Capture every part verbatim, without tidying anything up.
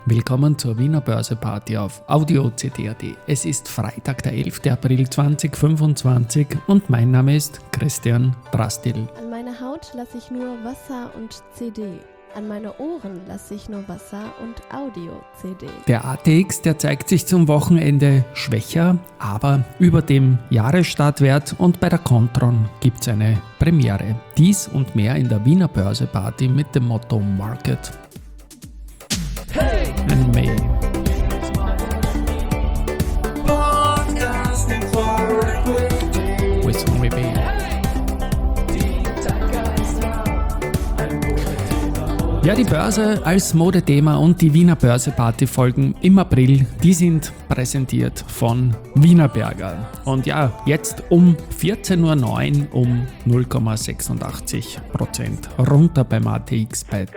Willkommen zur Wiener Börse-Party auf Audio C D punkt A T. Es ist Freitag, der elfter April zweitausendfünfundzwanzig und mein Name ist Christian Drastil. An meiner Haut lasse ich nur Wasser und C D. An meine Ohren lasse ich nur Wasser und Audio-C D. Der A T X, der zeigt sich zum Wochenende schwächer, aber über dem Jahresstartwert und bei der Kontron gibt es eine Premiere. Dies und mehr in der Wiener Börse-Party mit dem Motto Market and Me. With Homie B. Ja, die Börse als Modethema und die Wiener Börse-Party-Folgen im April, die sind präsentiert von Wienerberger. Und ja, jetzt um vierzehn Uhr neun um null Komma sechsundachtzig Prozent runter beim A T X bei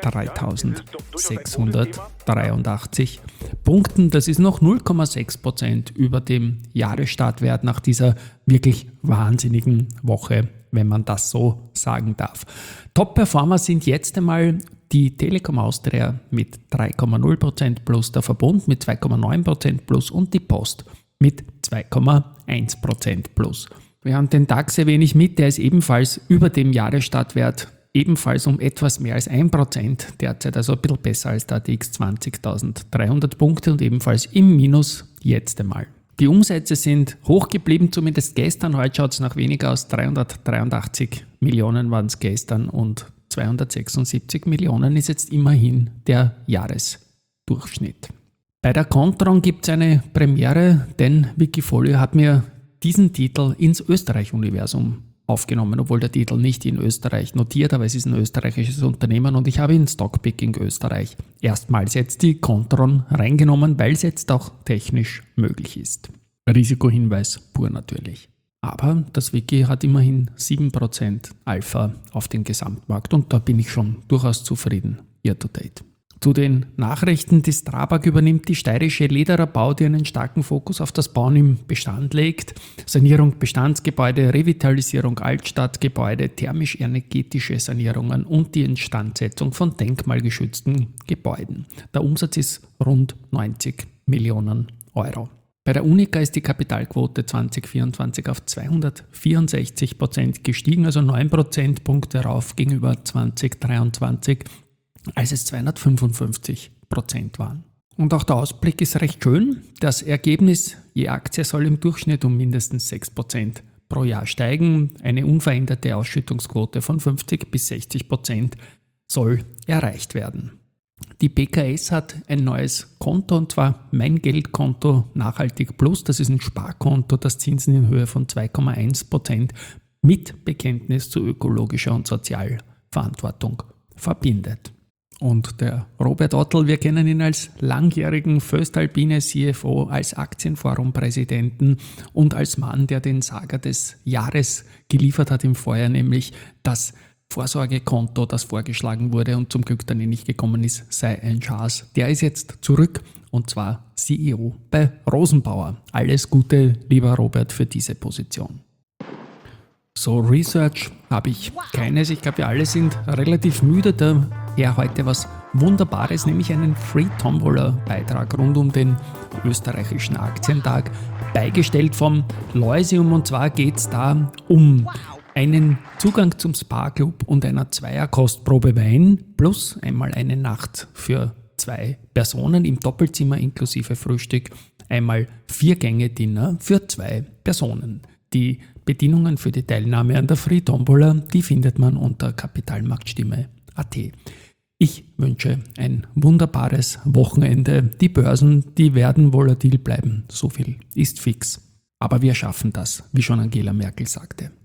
dreitausendsechshundertdreiundachtzig Punkten. Das ist noch null Komma sechs Prozent über dem Jahresstartwert nach dieser wirklich wahnsinnigen Woche, wenn man das so sagen darf. Top-Performer sind jetzt einmal die Telekom Austria mit drei Komma null Prozent plus, der Verbund mit zwei Komma neun Prozent plus und die Post mit zwei Komma eins Prozent plus. Wir haben den DAX erwähne ich mit, der ist ebenfalls über dem Jahresstartwert, ebenfalls um etwas mehr als ein Prozent derzeit, also ein bisschen besser als der A T X zwanzigtausenddreihundert Punkte und ebenfalls im Minus jetzt einmal. Die Umsätze sind hoch geblieben, zumindest gestern. Heute schaut es nach weniger aus. dreihundertdreiundachtzig Millionen waren es gestern und zweihundertsechsundsiebzig Millionen ist jetzt immerhin der Jahresdurchschnitt. Bei der Kontron gibt es eine Premiere, denn Wikifolio hat mir diesen Titel ins Österreich-Universum aufgenommen, obwohl der Titel nicht in Österreich notiert, aber es ist ein österreichisches Unternehmen und ich habe in Stockpicking Österreich erstmals jetzt die Kontron reingenommen, weil es jetzt auch technisch möglich ist. Risikohinweis pur natürlich. Aber das Wiki hat immerhin sieben Prozent Alpha auf den Gesamtmarkt und da bin ich schon durchaus zufrieden, year to date. Zu den Nachrichten, die Strabag übernimmt die steirische Lederer Bau, die einen starken Fokus auf das Bauen im Bestand legt. Sanierung Bestandsgebäude, Revitalisierung Altstadtgebäude, thermisch-energetische Sanierungen und die Instandsetzung von denkmalgeschützten Gebäuden. Der Umsatz ist rund neunzig Millionen Euro. Bei der Unica ist die Kapitalquote zwanzig vierundzwanzig auf zweihundertvierundsechzig Prozent gestiegen, also neun Prozentpunkte rauf gegenüber zwanzig dreiundzwanzig, als es zweihundertfünfundfünfzig Prozent waren. Und auch der Ausblick ist recht schön. Das Ergebnis je Aktie soll im Durchschnitt um mindestens sechs Prozent pro Jahr steigen. Eine unveränderte Ausschüttungsquote von fünfzig bis sechzig Prozent soll erreicht werden. Die B K S hat ein neues Konto und zwar Mein Geldkonto Nachhaltig Plus. Das ist ein Sparkonto, das Zinsen in Höhe von zwei Komma eins Prozent mit Bekenntnis zu ökologischer und Sozialverantwortung verbindet. Und der Robert Ottl, wir kennen ihn als langjährigen Voestalpine C F O, als Aktienforum-Präsidenten und als Mann, der den Saga des Jahres geliefert hat im Vorjahr, nämlich das Vorsorgekonto, das vorgeschlagen wurde und zum Glück dann nicht gekommen ist, sei ein Chance. Der ist jetzt zurück und zwar C E O bei Rosenbauer. Alles Gute, lieber Robert, für diese Position. So, Research habe ich keines. Ich glaube, wir alle sind relativ müde. Daher heute was Wunderbares, nämlich einen Free-Tombola-Beitrag rund um den österreichischen Aktientag, beigestellt vom Leusium. Und zwar geht es da um einen Zugang zum Spa-Club und einer Zweier-Kostprobe Wein plus einmal eine Nacht für zwei Personen im Doppelzimmer inklusive Frühstück, einmal vier Gänge Dinner für zwei Personen. Die Bedingungen für die Teilnahme an der Free Tombola, die findet man unter kapitalmarktstimme punkt a t. Ich wünsche ein wunderbares Wochenende. Die Börsen, die werden volatil bleiben, so viel ist fix. Aber wir schaffen das, wie schon Angela Merkel sagte.